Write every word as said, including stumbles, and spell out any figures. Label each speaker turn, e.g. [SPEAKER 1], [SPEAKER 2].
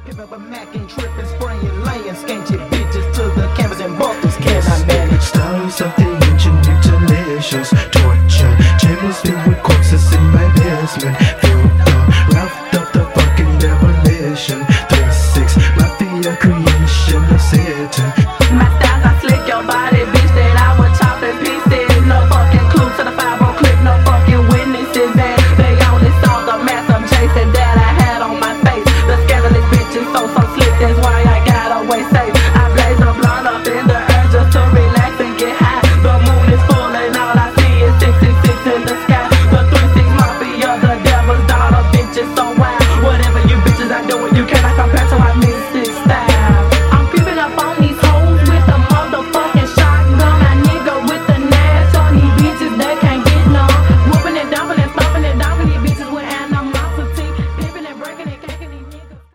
[SPEAKER 1] Pick up a Mac and tripping, spraying, laying, skanky bitches to the canvas and buckles. Can I manage?
[SPEAKER 2] Styles of the ancient mutilations, torture, chambers filled with corpses in my basement. Feel the wrath of the fucking demolition.